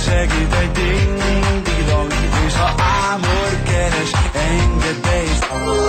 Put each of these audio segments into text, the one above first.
segít egy ding-ding-dong, és ha ámor keres, engedd be és...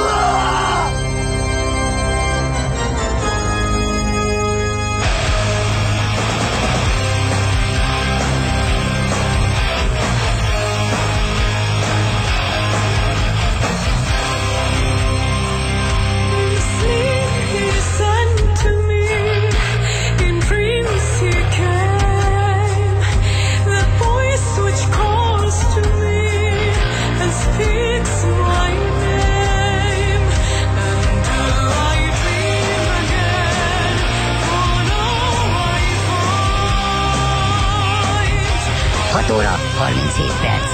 Óra 37 perc.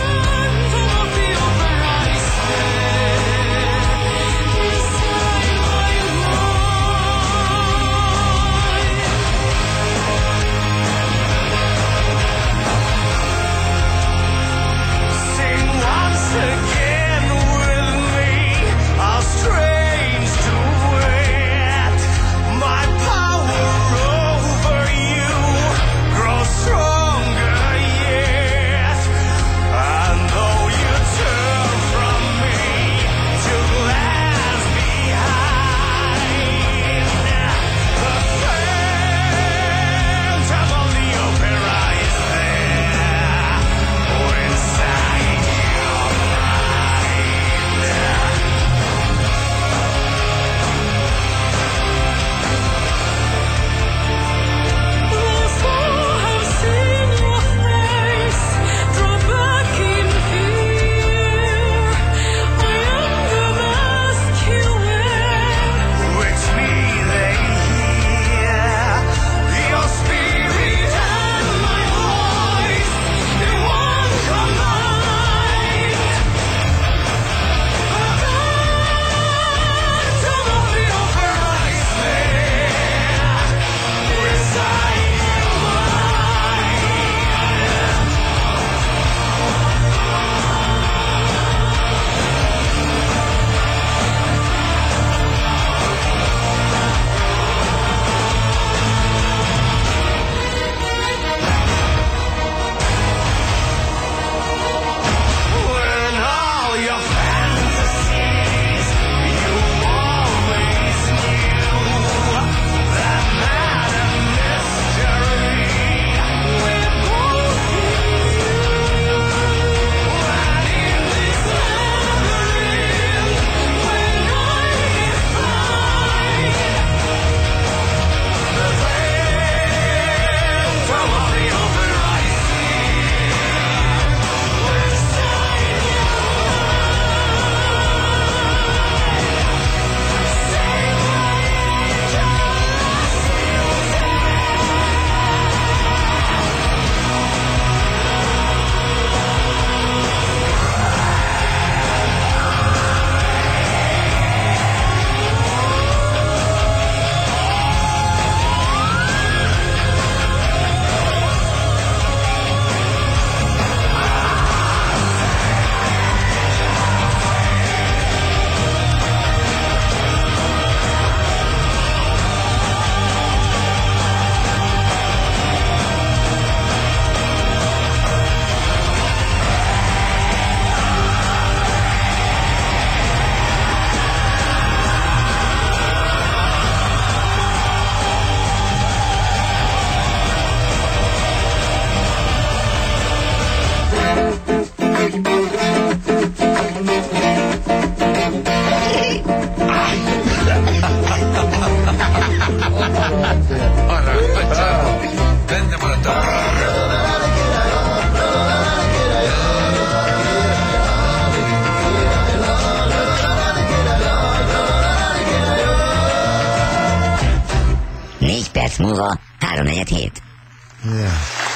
perc múlva 3-4-7. Yeah.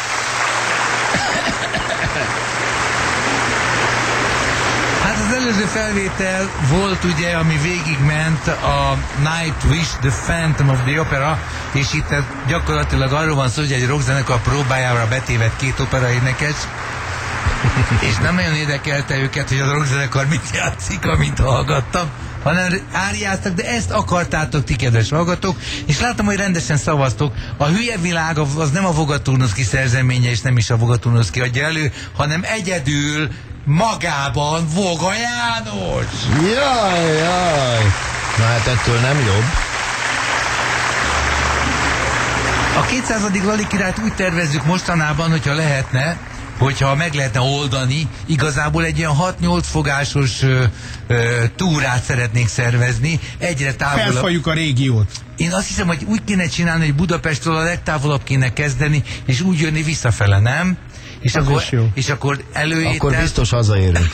Hát az előző felvétel volt ugye, ami végigment a Nightwish, The Phantom of the Opera, és itt gyakorlatilag arról van szó, hogy egy rockzenekar próbájára betévett két operaénekes, és nem nagyon érdekelte őket, hogy a rockzenekar mit játszik, amint hallgattam. hanem áriáztak, de ezt akartátok ti, kedves hallgatók, és látom, hogy rendesen szavaztok. A hülye világ az nem a Vogaturnovszky szerzeménye, és nem is a Vogaturnovszky adja elő, hanem egyedül magában Voga János. Jaj. Na hát ettől nem jobb. A 200. Lali királyt úgy tervezzük mostanában, hogyha lehetne, hogyha meg lehetne oldani, igazából egy ilyen 6-8 fogásos túrát szeretnénk szervezni, egyre távolabb. Felfaljuk a régiót. Én azt hiszem, hogy úgy kéne csinálni, hogy Budapestről a legtávolabb kéne kezdeni, és úgy jönni visszafele, nem? És akkor előétel... Akkor biztos hazaérünk.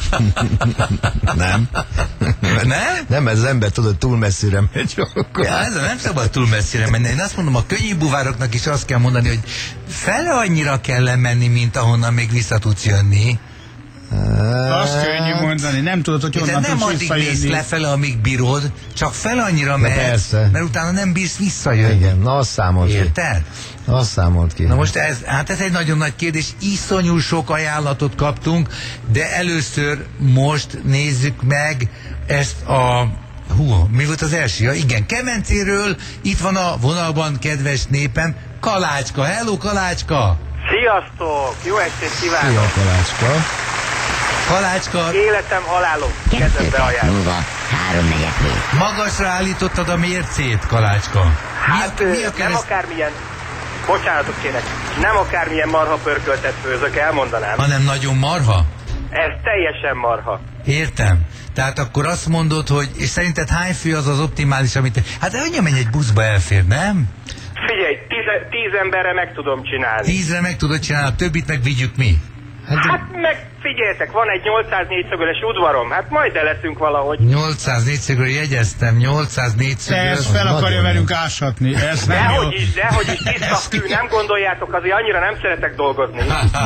Nem? Nem? Nem, ez az ember tudod, túl messzire megy. Ja, ez nem szabad túl messzire menni. Én azt mondom, a könnyű buvároknak is azt kell mondani, hogy fele annyira kell lemenni, mint ahonnan még vissza tudsz jönni. Azt könnyű mondani, nem tudod, hogy honnan nem tudsz addig mész visszajönni. lefele, amíg bírod, csak fel annyira mehetsz, persze. mert utána nem bírsz visszajönni. Igen, na azt számolt ki. Érted? Azt számolt ki. Na most ez egy nagyon nagy kérdés, iszonyú sok ajánlatot kaptunk, de először most nézzük meg ezt a... mi volt az első? Ja, igen, Kemencéről, itt van a vonalban, kedves népem, Kalácska. Hello, Kalácska! Sziasztok! Jó estét Szia, kívánok! Kalácska. Kalácska, Életem, halálom! 2 Kezembe perc ajánlom! múlva 3-4-7. magasra állítottad a mércét, Kalácska. Hát nem akármilyen... Bocsánatot kérek, nem akármilyen marha pörköltet főzök, elmondanám. Hanem nagyon marha? Ez teljesen marha. Értem. Tehát akkor azt mondod, hogy, és szerinted hány fő az az optimális, amit... Hát annyi menj egy buszba elfér, nem? Figyelj, 10 emberre meg tudom csinálni. 10-re meg tudod csinálni, a többit meg vigyük mi. Hát meg figyeljetek, van egy 804 szögöles udvarom, hát majd el leszünk valahogy. 804 szögről jegyeztem, 804 Te szögről. ezt fel akarja nagyon velünk ásatni. Ez nem jó. Dehogy is, tiszta fű, nem gondoljátok, azért annyira nem szeretek dolgozni.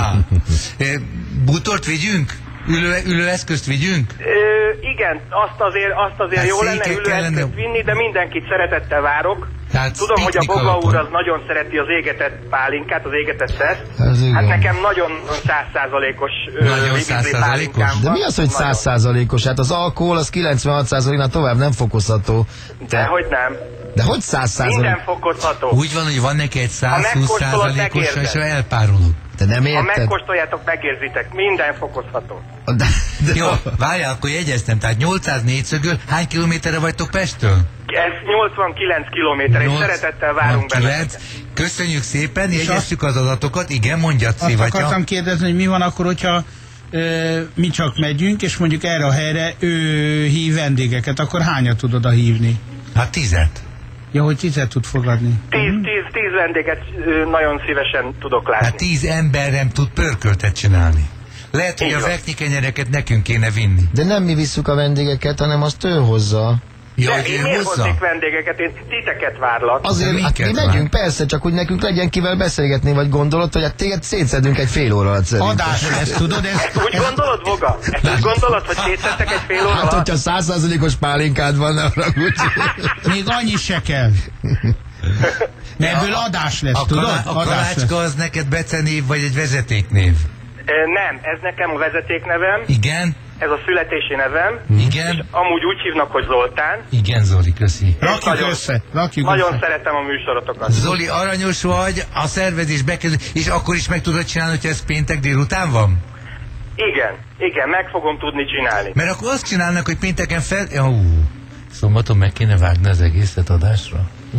Bútort vigyünk? Ülőeszközt vigyünk? Igen, azt azért Hát jó lenne székek ülőeszközt kellene. vinni, de mindenkit szeretettel várok. Tehát Tudom, hogy a piknik Boga alapon. úr az nagyon szereti az égetett pálinkát, az égetett szeszt. Ez igen. Hát nekem nagyon 100%-os Nagyon vibizli 100%-os? pálinkám De van. mi az, hogy Nagyon. 100%-os? Hát az alkohol az 96%-nál tovább nem fokozható. Dehogy nem. De hogy 100%? Minden fokozható. Úgy van, hogy van neki egy megkóstolod, 120%-os, megérzed. és elpárolog. Te nem Ha érted? megkóstoljátok, megérzitek. Minden fokozható. De Jó, várjál, akkor jegyeztem, tehát 804 szögől, hány kilométerre vagytok Pesttől? Ez 89 kilométer, és szeretettel várunk 89. benneteket. Köszönjük szépen, jegyeztük az adatokat, igen, mondjad, Azt Szivatya. akartam kérdezni, hogy mi van akkor, hogyha mi csak megyünk, és mondjuk erre a helyre ő hív vendégeket, akkor hányat tud oda hívni? Hát 10. Ja, hogy 10 tud fogadni. 10 vendéget nagyon szívesen tudok látni. Hát 10 ember nem tud pörköltet csinálni. Lehet, hogy Így a van. vekni kenyereket nekünk kéne vinni. De nem mi visszük a vendégeket, hanem azt ő hozza. Ja, De hogy én ő miért hozza? hoznék vendégeket? Én titeket várlak. Azért, De hát mi minket megyünk, persze, csak hogy nekünk legyen kivel beszélgetni, vagy gondolod, hogy hát téged szétszedünk egy fél óra alatt szerintem. Adás lesz, tudod? Úgy gondolod, Voga? Ezt úgy gondolod, hogy szétszettek egy fél óra Hát, alatt? hogyha 100%-os pálinkád van, ne haragudj. Még annyi se kell. Ebből adás lesz, A, tudod? a Adás kalácska lesz. az neked becenév, vagy egy vezetéknév? Nem, ez nekem a vezetéknevem, Igen? ez a születési nevem, Igen? amúgy úgy hívnak, hogy Zoltán. Igen, Zoli, köszi. Rakjuk Nagyon- össze, rakjuk Nagyon össze. szeretem a műsorotokat. Zoli, aranyos vagy, a szervezés bekezdő, és akkor is meg tudod csinálni, hogyha ez péntek délután van? Igen, meg fogom tudni csinálni. Mert akkor azt csinálnak, hogy pénteken fel... Szombaton meg kéne vágni az egészet adásra.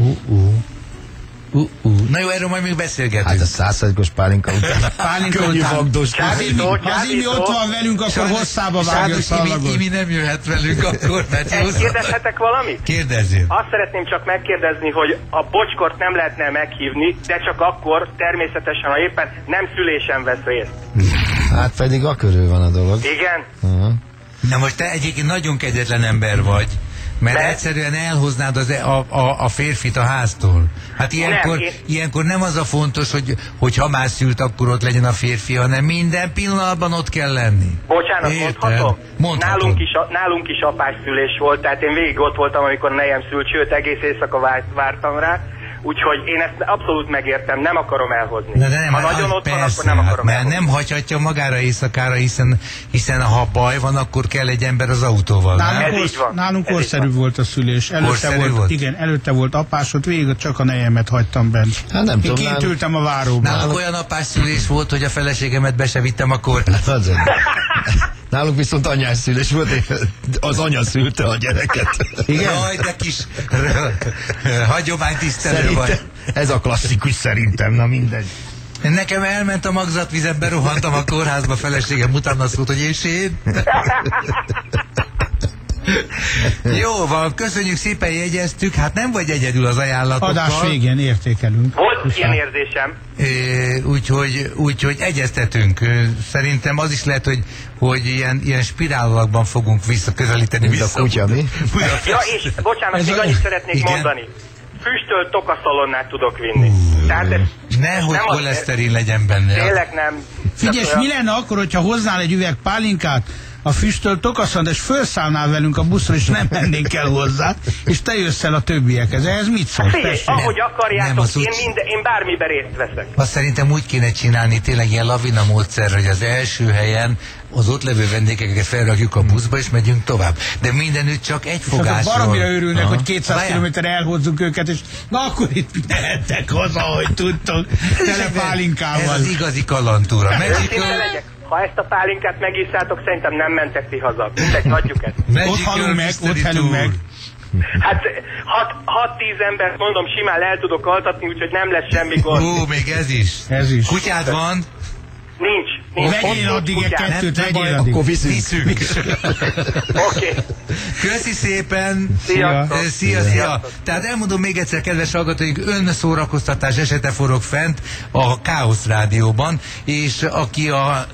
Na jó, erről majd még beszélgetünk. Hát a 100%-os pálinka után. Pálinka Könnyű után. vagdos. Csábító, Az Imi ott van velünk, akkor hosszába vágja a szallagot. Imi nem jöhet velünk akkor, mert jó Kérdezhetek valamit? Kérdezzél. Azt szeretném csak megkérdezni, hogy a bocskort nem lehetne meghívni, de csak akkor, természetesen, ha éppen nem szülésen vesz részt. Hát pedig a körül van a dolog. Igen? Aha. Na most te egyébként nagyon kegyetlen ember vagy, mert De? egyszerűen elhoznád a férfit a háztól. Hát ilyenkor nem az a fontos, hogy ha már szült, akkor ott legyen a férfi, hanem minden pillanatban ott kell lenni. Bocsánat, Érted? mondhatom? Mondhatod. Nálunk is apás szülés volt, tehát én végig ott voltam, amikor nejem szült, sőt egész éjszaka vártam rá. úgyhogy én ezt abszolút megértem, nem akarom elhozni. De nem, ha nagyon ott van, persze, akkor nem akarom mert elhozni. nem hagyhatja magára éjszakára, hiszen ha baj van, akkor kell egy ember az autóval. Ez így van. Nálunk Ez így korszerű van. volt a szülés. Korszerű volt? Igen, előtte volt apásod, végig csak a nejemet hagytam bent. Hát nem Én tudom, kint ültem a váróban. Nálunk olyan apás szülés volt, hogy a feleségemet be se vittem a kórházba. Azért. Nálunk viszont anyás szülés volt, az anya szülte a gyereket. Jaj, de kis hagyománytisztelő vagy. Ez a klasszikus szerintem, na mindegy. Nekem elment a magzatvízen, berohantam a kórházba, feleségem utána szólt, hogy és én. Jó van, köszönjük szépen, jegyeztük, hát nem vagy egyedül az ajánlatokkal. Adás végén értékelünk. Volt ilyen érzésem. Úgyhogy egyeztetünk. Szerintem az is lehet, hogy ilyen spirálakban fogunk közelíteni Mint a kutya, mi? Ja, és bocsánat, még annyit szeretnék igen. mondani. Füstölt tokaszalonnát tudok vinni. Tehát ez Nehogy nem az- koleszterin legyen benne. Tényleg nem. Figyelj, Tehát mi lenne akkor, hogyha hoznál egy üveg pálinkát, a füstölt tokaszon, és felszállnál velünk a buszra, és nem mennénk el hozzá, és te jössz el a többiekhez. Ehhez mit szólsz? Figyelj, Tessék. ahogy Nem, akarjátok, az úgy- én bármiben részt veszek. Azt szerintem úgy kéne csinálni, tényleg ilyen lavina módszer, hogy az első helyen az ott levő vendégeket felrakjuk a buszba, és megyünk tovább. De mindenütt csak egy Azok fogásról. baromira örülnek, Aha. hogy 200 Várjál. kilométerre elhozzuk őket, és na akkor itt mehettek haza, hogy tudtok, tele Ez pálinkával. az igazi kalandúra. Őszinte Magical, legyek. Ha ezt a pálinkát megiszátok, szerintem nem mentek ti haza. Mindegy, hagyjuk ezt. Ott halunk meg, ott halunk meg. Hát 6-10 embert mondom, simán el tudok altatni, úgyhogy nem lesz semmi gond. még ez is. Ez is. Kutyád van? Nincs. Vegyél Ott addig egy kutyám. kettőt, Nem vegyél baj, addig. Akkor viszünk. Oké. Köszi szépen. Sziasztok. Szia. Tehát elmondom még egyszer, kedves hallgatóink, önszórakoztatás esete forog fent a Káosz Rádióban, és aki a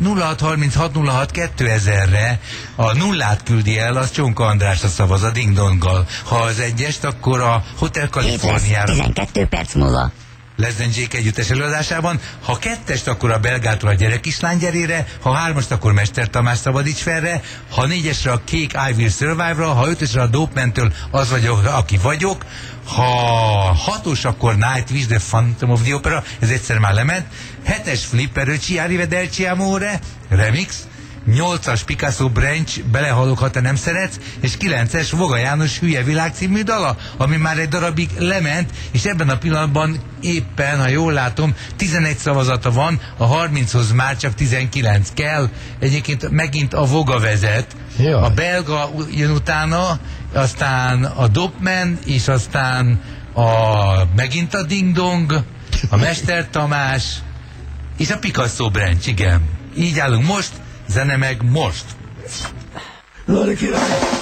0636062000-re a nullát küldi el, az Csonka Andrásra szavaz a ding-donggal. Ha az egyest, akkor a Hotel Hét lesz, Californiára 12 perc múlva. Leszen Jake együttes előadásában. Ha kettest, akkor a Belgától a Gyerekislány gyerére, ha hármast, akkor Mester Tamás szabadíts felre, ha négyesre a Cake I Will Survive-ra, ha ötösre a Dope-mentől az vagyok, aki vagyok, ha hatos, akkor Night Wish the Phantom of the Opera, ez egyszer már lement, hetes Flipper Ci Arrivederci Amore, remix, 8-as Picasso Branch, Belehalok, ha te nem szeretsz, és 9-es Voga János Hülye Világ című dala, ami már egy darabig lement, és ebben a pillanatban éppen, ha jól látom, 11 szavazata van, a 30-hoz már csak 19 kell. Egyébként megint a Voga vezet, Jaj. a belga jön utána, aztán a Dopman, és aztán megint a Ding Dong, a Mester Tamás, és a Picasso Branch, igen. Így állunk most, zene meg most. Let it get out.